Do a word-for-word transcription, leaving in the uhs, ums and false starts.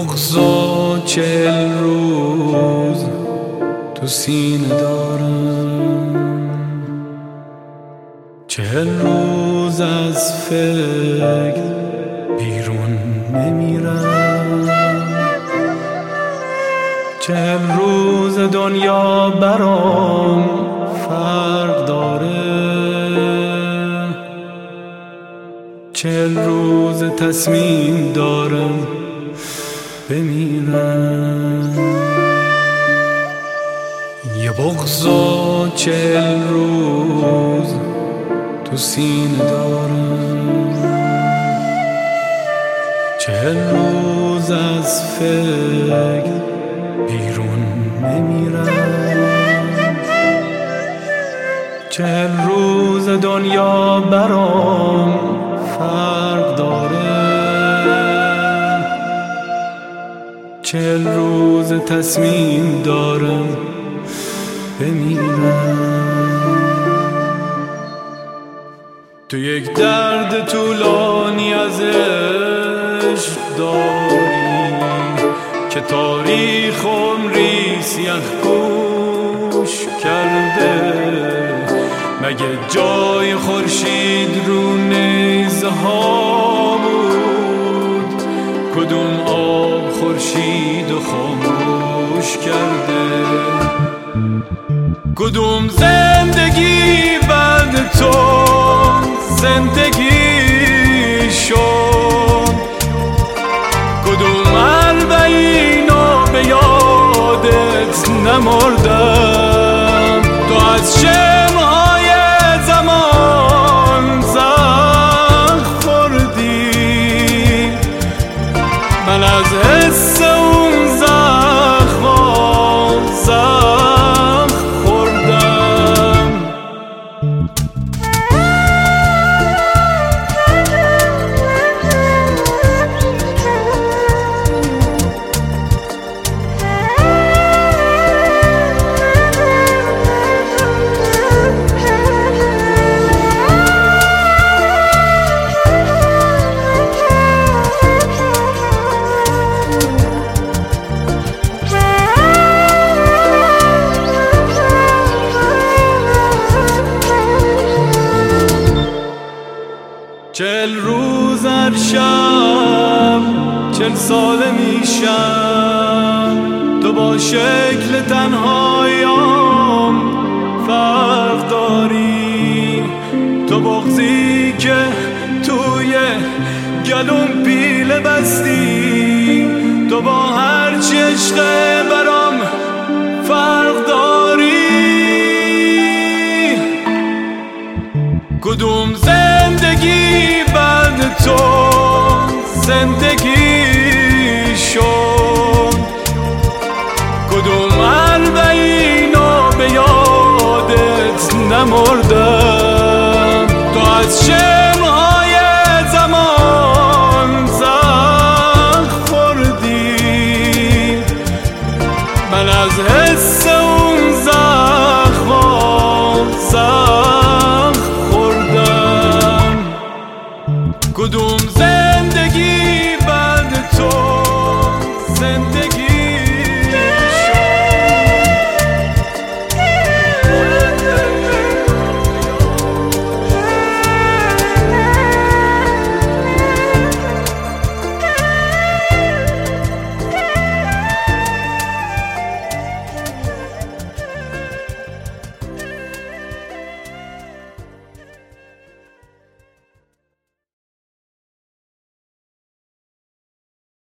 بغض و چهل روز تو سینه دارم، چهل روز از فکر بیرون نمیرم، چهل روز دنیا برام فرق داره، چهل روز تصمیم دارم بمیرم. یه بغض و چهل روز تو سینه دارم، چهل روز از فکر بیرون نمیرم، چهل روز دنیا برام فرق داره، چهل روز تصمیم دارم بمیرم. تو یک درد طولانی از عشق داری که تاریخ عمری سیاه پوش کرده، مگه جای خورشید رو نیزه ها بود؟ کدوم آب خورشید و خاموش کرده؟ کدوم زندگی بعد تو زندگی شد؟ کدوم اربعینو به یادت نمردم؟ تو از شمعهای زمان زخم خوردی، من از حس اون زخم زخم خوردم. چهل روز هر شب چهل ساله میشم، تو با شکل تنهاییام فرق داری، تو بغضی که توی گلوم پیله بستی، تو با هرچی عشق برام فرق داری. کدوم زندگی بعد تو زندگی شد؟ کدوم اربعینو به یادت نمردم؟ تو از چه